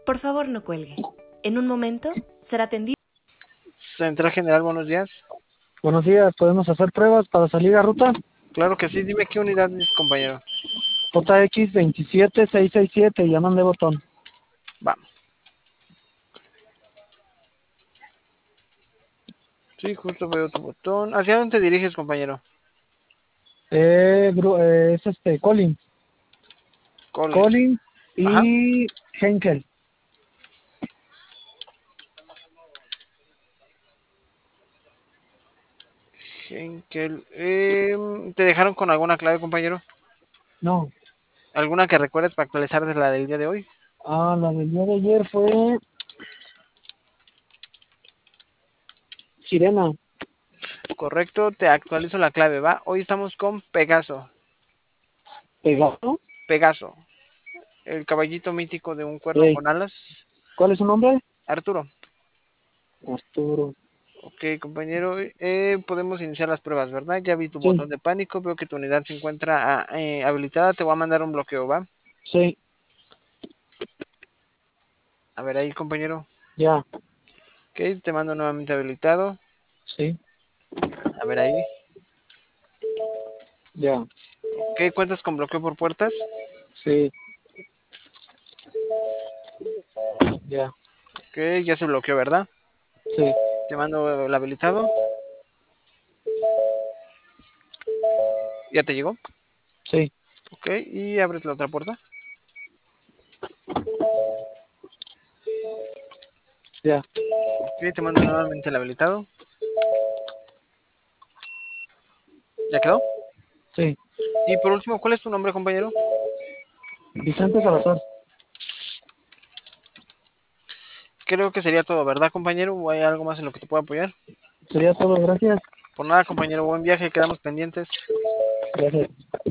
Por favor, no cuelgue. En un momento será atendido. Central General, buenos días. Buenos días, ¿podemos hacer pruebas para salir a ruta? Claro que sí, dime qué unidad es, compañero. JX 27667, llaman de botón. Va. Sí, justo veo tu botón. ¿Hacia dónde te diriges, compañero? Es Collins. Collins. Collins Ajá. y Henkel. Henkel. ¿Te dejaron con alguna clave, compañero? No. ¿Alguna que recuerdes para actualizar de la del día de hoy? La del día de ayer fue Sirena. Correcto, te actualizo la clave, ¿va? Hoy estamos con Pegaso. ¿Pegado? Pegaso, el caballito mítico de un cuerno Ey, con alas. ¿cuál es su nombre? Arturo. Arturo. Ok, compañero, podemos iniciar las pruebas, ¿verdad? Ya vi tu Sí, botón de pánico, veo que tu unidad se encuentra habilitada, te voy a mandar un bloqueo, ¿va? sí, A ver ahí, compañero. ya, Ok, te mando nuevamente habilitado. sí, A ver ahí. ya, Ok, ¿cuentas con bloqueo por puertas? sí, ya, Ok, ya se bloqueó, ¿verdad? sí, Te mando el habilitado. ¿Ya te llegó? sí, Ok, y abres la otra puerta. ya, Ok, te mando nuevamente el habilitado. ¿Ya quedó? sí. Y por último, ¿cuál es tu nombre, compañero? Vicente Salazar. Creo que sería todo, ¿verdad, compañero? ¿O hay algo más en lo que te pueda apoyar? Sería todo, gracias. Por nada, compañero, buen viaje, quedamos pendientes. Gracias.